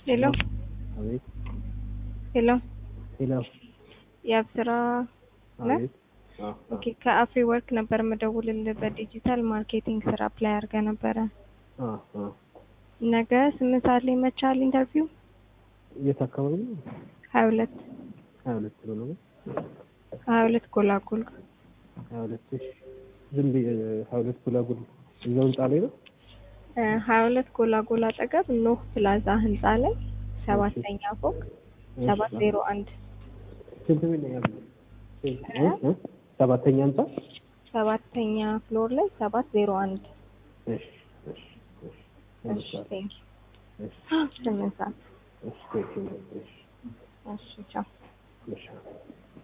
ሄሎ አቤት ሄሎ ሄሎ የአብስራ ነህ? አቤት ኦኬ ከአፍሪ ወርክ ነበር መደውልልህ በዲጂታል ማርኬቲንግ ስራ አፕላይ አድርገህ ነበረ። ነገ 8 ሰዓት ላይ መቻል ኢንተርቪው የት አካባቢ ነው? 22 22 ኪሎ ነው። 22 ጎላጎል 22 ዝም ብዬ 22 ጎላጎል እዛው ህንጻ ላይ ነው። 22 ጎላጎል አጠገብ ኖህ ፕላዛ ህንጻ ላይ 7ኛ ፎቅ 701 ስንት ምን ያለው? 7ኛ ህንጻ 7ኛ ፍሎር ላይ 701 እሺ እሺ እሺ ቴንክ ዩ እሺ 8 ሰዓት እሺ ቴንክ ዩ እሺ ቻው እሺ